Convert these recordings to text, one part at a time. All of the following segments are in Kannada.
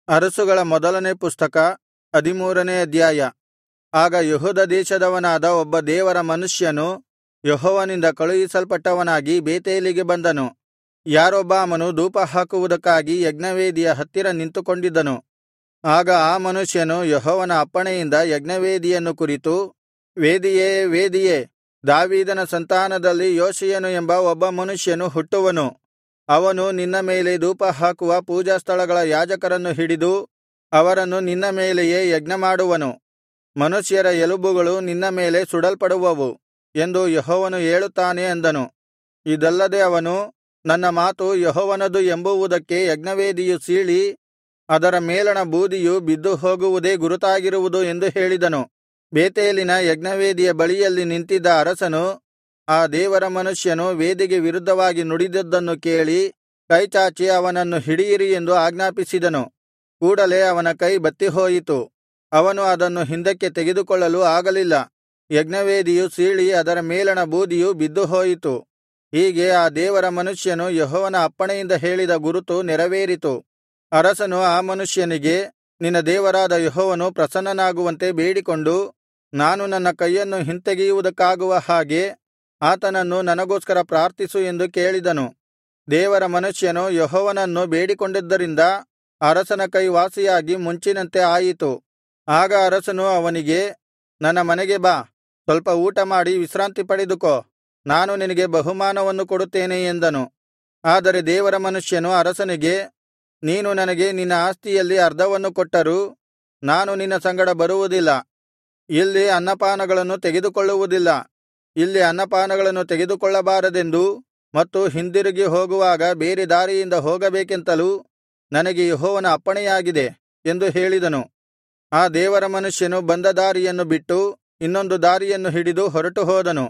ಅರಸುಗಳ ಮೊದಲನೇ ಪುಸ್ತಕ 13ನೇ ಅಧ್ಯಾಯ. ಆಗ ಯೆಹೂದ ದೇಶದವನಾದ ಒಬ್ಬ ದೇವರ ಮನುಷ್ಯನು ಯೆಹೋವನಿಂದ ಕಳುಹಿಸಲ್ಪಟ್ಟವನಾಗಿ ಬೇತೇಲಿಗೆ ಬಂದನು. ಯಾರೊಬ್ಬಾಮನು ಧೂಪಹಾಕುವುದಕ್ಕಾಗಿ ಯಜ್ಞವೇದಿಯ ಹತ್ತಿರ ನಿಂತುಕೊಂಡಿದ್ದನು. ಆಗ ಆ ಮನುಷ್ಯನು ಯೆಹೋವನ ಅಪ್ಪಣೆಯಿಂದ ಯಜ್ಞವೇದಿಯನ್ನು ಕುರಿತು, ವೇದಿಯೇ ವೇದಿಯೇ, ದಾವೀದನ ಸಂತಾನದಲ್ಲಿ ಯೋಷೀಯನು ಎಂಬ ಒಬ್ಬ ಮನುಷ್ಯನು ಹುಟ್ಟುವನು. ಅವನು ನಿನ್ನ ಮೇಲೆ ಧೂಪಹಾಕುವ ಪೂಜಾಸ್ಥಳಗಳ ಯಾಜಕರನ್ನು ಹಿಡಿದು ಅವರನ್ನು ನಿನ್ನ ಮೇಲೆಯೇ ಯಜ್ಞಮಾಡುವನು. ಮನುಷ್ಯರ ಎಲುಬುಗಳು ನಿನ್ನ ಮೇಲೆ ಸುಡಲ್ಪಡುವವು ಎಂದು ಯೆಹೋವನು ಹೇಳುತ್ತಾನೆ ಅಂದನು. ಇದಲ್ಲದೆ ಅವನು, ನನ್ನ ಮಾತು ಯೆಹೋವನದು ಎಂಬುವುದಕ್ಕೆ ಯಜ್ಞವೇದಿಯು ಸೀಳಿ ಅದರ ಮೇಲಣ ಬೂದಿಯು ಬಿದ್ದು ಹೋಗುವುದೇ ಗುರುತಾಗಿರುವುದು ಎಂದು ಹೇಳಿದನು. ಬೇತೇಲಿನ ಯಜ್ಞವೇದಿಯ ಬಳಿಯಲ್ಲಿ ನಿಂತಿದ್ದ ಅರಸನು ಆ ದೇವರ ಮನುಷ್ಯನು ವೇದಿಗೆ ವಿರುದ್ಧವಾಗಿ ನುಡಿದದ್ದನ್ನು ಕೇಳಿ ಕೈಚಾಚಿ ಅವನನ್ನು ಹಿಡಿಯಿರಿ ಎಂದು ಆಜ್ಞಾಪಿಸಿದನು. ಕೂಡಲೆ ಅವನ ಕೈ ಬತ್ತಿಹೋಯಿತು. ಅವನು ಅದನ್ನು ಹಿಂದಕ್ಕೆ ತೆಗೆದುಕೊಳ್ಳಲು ಆಗಲಿಲ್ಲ. ಯಜ್ಞವೇದಿಯು ಸೀಳಿ ಅದರ ಮೇಲಣ ಬೂದಿಯು ಬಿದ್ದುಹೋಯಿತು. ಹೀಗೆ ಆ ದೇವರ ಮನುಷ್ಯನು ಯೆಹೋವನ ಅಪ್ಪಣೆಯಿಂದ ಹೇಳಿದ ಗುರುತು ನೆರವೇರಿತು. ಅರಸನು ಆ ಮನುಷ್ಯನಿಗೆ, ನಿನ್ನ ದೇವರಾದ ಯೆಹೋವನು ಪ್ರಸನ್ನನಾಗುವಂತೆ ಬೇಡಿಕೊಂಡು, ನಾನು ನನ್ನ ಕೈಯನ್ನು ಹಿಂತೆಗೆಯುವುದಕ್ಕಾಗುವ ಹಾಗೆ ಆತನನ್ನು ನನಗೋಸ್ಕರ ಪ್ರಾರ್ಥಿಸು ಎಂದು ಕೇಳಿದನು. ದೇವರ ಮನುಷ್ಯನು ಯೆಹೋವನನ್ನು ಬೇಡಿಕೊಂಡಿದ್ದರಿಂದ ಅರಸನ ಕೈ ವಾಸಿಯಾಗಿ ಮುಂಚಿನಂತೆ ಆಯಿತು. ಆಗ ಅರಸನು ಅವನಿಗೆ, ನನ್ನ ಮನೆಗೆ ಬಾ, ಸ್ವಲ್ಪ ಊಟಮಾಡಿ ವಿಶ್ರಾಂತಿ ಪಡೆದುಕೋ, ನಾನು ನಿನಗೆ ಬಹುಮಾನವನ್ನು ಕೊಡುತ್ತೇನೆ ಎಂದನು. ಆದರೆ ದೇವರ ಮನುಷ್ಯನು ಅರಸನಿಗೆ, ನೀನು ನನಗೆ ನಿನ್ನ ಆಸ್ತಿಯಲ್ಲಿ ಅರ್ಧವನ್ನು ಕೊಟ್ಟರೂ ನಾನು ನಿನ್ನ ಸಂಗಡ ಬರುವುದಿಲ್ಲ. ಇಲ್ಲಿ ಅನ್ನಪಾನಗಳನ್ನು ತೆಗೆದುಕೊಳ್ಳುವುದಿಲ್ಲ. ಇಲ್ಲಿ ಅನ್ನಪಾನಗಳನ್ನು ತೆಗೆದುಕೊಳ್ಳಬಾರದೆಂದೂ ಮತ್ತು ಹಿಂದಿರುಗಿ ಹೋಗುವಾಗ ಬೇರೆ ದಾರಿಯಿಂದ ಹೋಗಬೇಕೆಂತಲೂ ನನಗೆ ಯೆಹೋವನ ಅಪ್ಪಣೆಯಾಗಿದೆ ಎಂದು ಹೇಳಿದನು. ಆ ದೇವರ ಮನುಷ್ಯನು ಬಂದ ದಾರಿಯನ್ನು ಬಿಟ್ಟು ಇನ್ನೊಂದು ದಾರಿಯನ್ನು ಹಿಡಿದು ಹೊರಟು ಹೋದನು.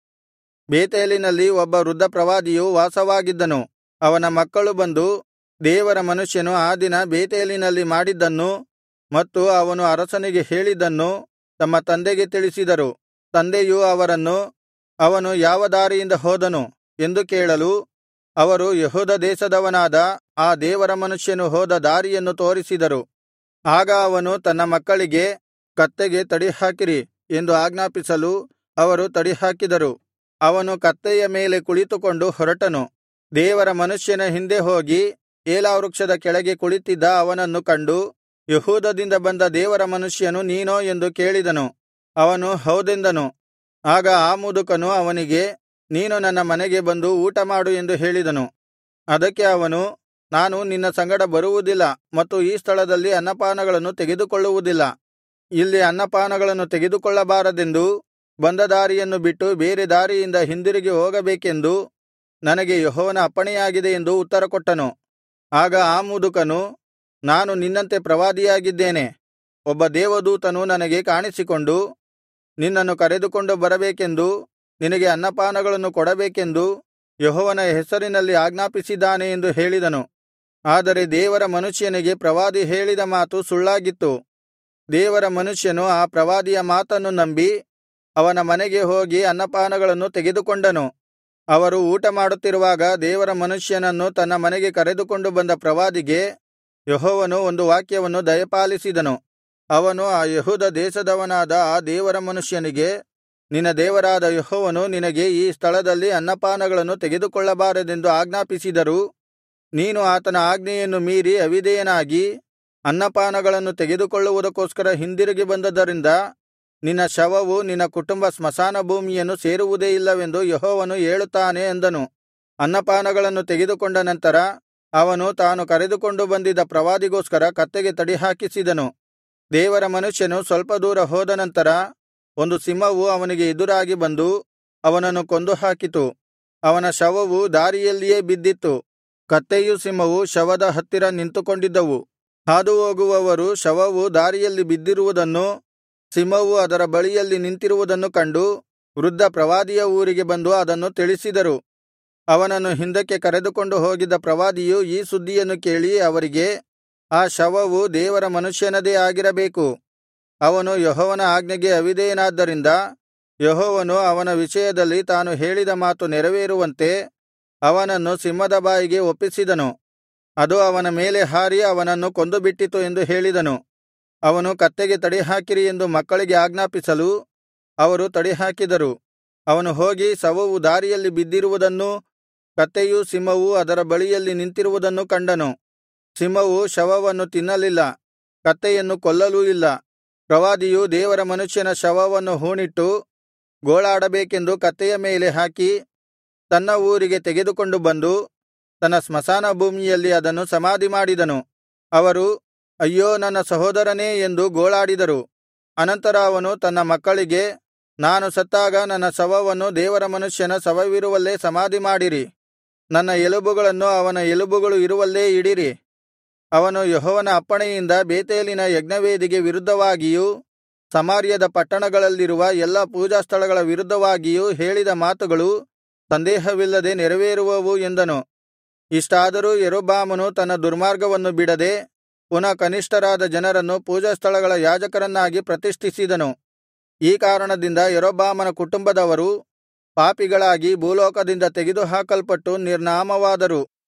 ಬೇತೇಲಿನಲ್ಲಿ ಒಬ್ಬ ವೃದ್ಧ ಪ್ರವಾದಿಯು ವಾಸವಾಗಿದ್ದನು. ಅವನ ಮಕ್ಕಳು ಬಂದು ದೇವರ ಮನುಷ್ಯನು ಆ ದಿನ ಬೇತೇಲಿನಲ್ಲಿ ಮಾಡಿದ್ದನ್ನೂ ಮತ್ತು ಅವನು ಅರಸನಿಗೆ ಹೇಳಿದ್ದನ್ನು ತಮ್ಮ ತಂದೆಗೆ ತಿಳಿಸಿದರು. ತಂದೆಯು ಅವರನ್ನು, ಅವನು ಯಾವ ದಾರಿಯಿಂದ ಹೋದನು ಎಂದು ಕೇಳಲು, ಅವರು ಯೆಹೂದ ದೇಶದವನಾದ ಆ ದೇವರ ಮನುಷ್ಯನು ಹೋದ ದಾರಿಯನ್ನು ತೋರಿಸಿದರು. ಆಗ ಅವನು ತನ್ನ ಮಕ್ಕಳಿಗೆ, ಕತ್ತೆಗೆ ತಡಿಹಾಕಿರಿ ಎಂದು ಆಜ್ಞಾಪಿಸಲು ಅವರು ತಡಿಹಾಕಿದರು. ಅವನು ಕತ್ತೆಯ ಮೇಲೆ ಕುಳಿತುಕೊಂಡು ಹೊರಟನು. ದೇವರ ಮನುಷ್ಯನ ಹಿಂದೆ ಹೋಗಿ ಏಲಾ ವೃಕ್ಷದ ಕೆಳಗೆ ಕುಳಿತಿದ್ದ ಅವನನ್ನು ಕಂಡು, ಯೆಹೂದದಿಂದ ಬಂದ ದೇವರ ಮನುಷ್ಯನು ನೀನೋ ಎಂದು ಕೇಳಿದನು. ಅವನು ಹೌದೆಂದನು. ಆಗ ಆ ಮುದುಕನು ಅವನಿಗೆ, ನೀನು ನನ್ನ ಮನೆಗೆ ಬಂದು ಊಟಮಾಡು ಎಂದು ಹೇಳಿದನು. ಅದಕ್ಕೆ ಅವನು, ನಾನು ನಿನ್ನ ಸಂಗಡ ಬರುವುದಿಲ್ಲ ಮತ್ತು ಈ ಸ್ಥಳದಲ್ಲಿ ಅನ್ನಪಾನಗಳನ್ನು ತೆಗೆದುಕೊಳ್ಳುವುದಿಲ್ಲ. ಇಲ್ಲಿ ಅನ್ನಪಾನಗಳನ್ನು ತೆಗೆದುಕೊಳ್ಳಬಾರದೆಂದೂ ಬಂದ ದಾರಿಯನ್ನು ಬಿಟ್ಟು ಬೇರೆ ದಾರಿಯಿಂದ ಹಿಂದಿರುಗಿ ಹೋಗಬೇಕೆಂದು ನನಗೆ ಯೆಹೋವನ ಅಪ್ಪಣೆಯಾಗಿದೆ ಎಂದು ಉತ್ತರಕೊಟ್ಟನು. ಆಗ ಆ ಮುದುಕನು, ನಾನು ನಿನ್ನಂತೆ ಪ್ರವಾದಿಯಾಗಿದ್ದೇನೆ. ಒಬ್ಬ ದೇವದೂತನು ನನಗೆ ಕಾಣಿಸಿಕೊಂಡು ನಿನ್ನನ್ನು ಕರೆದುಕೊಂಡು ಬರಬೇಕೆಂದೂ ನಿನಗೆ ಅನ್ನಪಾನಗಳನ್ನು ಕೊಡಬೇಕೆಂದೂ ಯೆಹೋವನ ಹೆಸರಿನಲ್ಲಿ ಆಜ್ಞಾಪಿಸಿದ್ದಾನೆ ಎಂದು ಹೇಳಿದನು. ಆದರೆ ದೇವರ ಮನುಷ್ಯನಿಗೆ ಪ್ರವಾದಿ ಹೇಳಿದ ಮಾತು ಸುಳ್ಳಾಗಿತ್ತು. ದೇವರ ಮನುಷ್ಯನು ಆ ಪ್ರವಾದಿಯ ಮಾತನ್ನು ನಂಬಿ ಅವನ ಮನೆಗೆ ಹೋಗಿ ಅನ್ನಪಾನಗಳನ್ನು ತೆಗೆದುಕೊಂಡನು. ಅವರು ಊಟಮಾಡುತ್ತಿರುವಾಗ ದೇವರ ಮನುಷ್ಯನನ್ನು ತನ್ನ ಮನೆಗೆ ಕರೆದುಕೊಂಡು ಬಂದ ಪ್ರವಾದಿಗೆ ಯೆಹೋವನು ಒಂದು ವಾಕ್ಯವನ್ನು ದಯಪಾಲಿಸಿದನು. ಅವನು ಆ ಯೆಹೂದ ದೇಶದವನಾದ ಆ ದೇವರ ಮನುಷ್ಯನಿಗೆ, ನಿನ್ನ ದೇವರಾದ ಯೆಹೋವನು ನಿನಗೆ ಈ ಸ್ಥಳದಲ್ಲಿ ಅನ್ನಪಾನಗಳನ್ನು ತೆಗೆದುಕೊಳ್ಳಬಾರದೆಂದು ಆಜ್ಞಾಪಿಸಿದರೂ ನೀನು ಆತನ ಆಜ್ಞೆಯನ್ನು ಮೀರಿ ಅವಿಧೇಯನಾಗಿ ಅನ್ನಪಾನಗಳನ್ನು ತೆಗೆದುಕೊಳ್ಳುವುದಕ್ಕೋಸ್ಕರ ಹಿಂದಿರುಗಿ ಬಂದದರಿಂದ ನಿನ್ನ ಶವವು ನಿನ್ನ ಕುಟುಂಬ ಸ್ಮಶಾನ ಭೂಮಿಯನ್ನು ಸೇರುವುದೇ ಇಲ್ಲವೆಂದು ಯೆಹೋವನು ಹೇಳುತ್ತಾನೆ ಅಂದನು. ಅನ್ನಪಾನಗಳನ್ನು ತೆಗೆದುಕೊಂಡ ನಂತರ ಅವನು ತಾನು ಕರೆದುಕೊಂಡು ಬಂದಿದ್ದ ಪ್ರವಾದಿಗೋಸ್ಕರ ಕತ್ತೆಗೆ ತಡಿಹಾಕಿಸಿದನು. ದೇವರ ಮನುಷ್ಯನು ಸ್ವಲ್ಪ ದೂರ ಹೋದ ನಂತರ ಒಂದು ಸಿಂಹವು ಅವನಿಗೆ ಎದುರಾಗಿ ಬಂದು ಅವನನ್ನು ಕೊಂದು ಹಾಕಿತು. ಅವನ ಶವವು ದಾರಿಯಲ್ಲಿಯೇ ಬಿದ್ದಿತ್ತು. ಕತ್ತೆಯೂ ಸಿಂಹವೂ ಶವದ ಹತ್ತಿರ ನಿಂತುಕೊಂಡಿದ್ದವು. ಹಾದುಹೋಗುವವರು ಶವವು ದಾರಿಯಲ್ಲಿ ಬಿದ್ದಿರುವುದನ್ನೂ ಸಿಂಹವು ಅದರ ಬಳಿಯಲ್ಲಿ ನಿಂತಿರುವುದನ್ನು ಕಂಡು ವೃದ್ಧ ಪ್ರವಾದಿಯ ಊರಿಗೆ ಬಂದು ಅದನ್ನು ತಿಳಿಸಿದರು. ಅವನನ್ನು ಹಿಂದಕ್ಕೆ ಕರೆದುಕೊಂಡು ಹೋಗಿದ್ದ ಪ್ರವಾದಿಯು ಈ ಸುದ್ದಿಯನ್ನು ಕೇಳಿ ಅವರಿಗೆ, ಆ ಶವವು ದೇವರ ಮನುಷ್ಯನದೇ ಆಗಿರಬೇಕು. ಅವನು ಯೆಹೋವನ ಆಜ್ಞೆಗೆ ಅವಿಧೇಯನಾದ್ದರಿಂದ ಯೆಹೋವನು ಅವನ ವಿಷಯದಲ್ಲಿ ತಾನು ಹೇಳಿದ ಮಾತು ನೆರವೇರುವಂತೆ ಅವನನ್ನು ಸಿಂಹದ ಬಾಯಿಗೆ ಒಪ್ಪಿಸಿದನು. ಅದು ಅವನ ಮೇಲೆ ಹಾರಿ ಅವನನ್ನು ಕೊಂದುಬಿಟ್ಟಿತು ಎಂದು ಹೇಳಿದನು. ಅವನು ಕತ್ತೆಗೆ ತಡಿಹಾಕಿರಿ ಎಂದು ಮಕ್ಕಳಿಗೆ ಆಜ್ಞಾಪಿಸಲು ಅವರು ತಡಿಹಾಕಿದರು. ಅವನು ಹೋಗಿ ಶವವು ದಾರಿಯಲ್ಲಿ ಬಿದ್ದಿರುವುದನ್ನೂ ಕತ್ತೆಯೂ ಸಿಂಹವೂ ಅದರ ಬಳಿಯಲ್ಲಿ ನಿಂತಿರುವುದನ್ನೂ ಕಂಡನು. ಸಿಂಹವು ಶವವನ್ನು ತಿನ್ನಲಿಲ್ಲ, ಕತ್ತೆಯನ್ನು ಕೊಲ್ಲಲೂ ಇಲ್ಲ. ಪ್ರವಾದಿಯು ದೇವರ ಮನುಷ್ಯನ ಶವವನ್ನು ಹೂಣಿಟ್ಟು ಗೋಳಾಡಬೇಕೆಂದು ಕತ್ತೆಯ ಮೇಲೆ ಹಾಕಿ ತನ್ನ ಊರಿಗೆ ತೆಗೆದುಕೊಂಡು ಬಂದು ತನ್ನ ಸ್ಮಶಾನ ಭೂಮಿಯಲ್ಲಿ ಅದನ್ನು ಸಮಾಧಿಮಾಡಿದನು. ಅವರು, ಅಯ್ಯೋ ನನ್ನ ಸಹೋದರನೇ ಎಂದು ಗೋಳಾಡಿದರು. ಅನಂತರ ಅವನು ತನ್ನ ಮಕ್ಕಳಿಗೆ, ನಾನು ಸತ್ತಾಗ ನನ್ನ ಶವವನ್ನು ದೇವರ ಮನುಷ್ಯನ ಶವವಿರುವಲ್ಲೇ ಸಮಾಧಿಮಾಡಿರಿ, ನನ್ನ ಎಲುಬುಗಳನ್ನು ಅವನ ಎಲುಬುಗಳು ಇರುವಲ್ಲೇ ಇಡಿರಿ. ಅವನು ಯೆಹೋವನ ಅಪ್ಪಣೆಯಿಂದ ಬೇತೇಲಿನ ಯಜ್ಞವೇದಿಗೆ ವಿರುದ್ಧವಾಗಿಯೂ ಸಮಾರ್ಯದ ಪಟ್ಟಣಗಳಲ್ಲಿರುವ ಎಲ್ಲಾ ಪೂಜಾಸ್ಥಳಗಳ ವಿರುದ್ಧವಾಗಿಯೂ ಹೇಳಿದ ಮಾತುಗಳು ಸಂದೇಹವಿಲ್ಲದೆ ನೆರವೇರುವವು ಎಂದನು. ಇಷ್ಟಾದರೂ ಯಾರೊಬ್ಬಾಮನು ತನ್ನ ದುರ್ಮಾರ್ಗವನ್ನು ಬಿಡದೆ ಪುನಃ ಕನಿಷ್ಠರಾದ ಜನರನ್ನು ಪೂಜಾಸ್ಥಳಗಳ ಯಾಜಕರನ್ನಾಗಿ ಪ್ರತಿಷ್ಠಿಸಿದನು. ಈ ಕಾರಣದಿಂದ ಯಾರೊಬ್ಬಾಮನ ಕುಟುಂಬದವರು ಪಾಪಿಗಳಾಗಿ ಭೂಲೋಕದಿಂದ ತೆಗೆದುಹಾಕಲ್ಪಟ್ಟು ನಿರ್ನಾಮವಾದರು.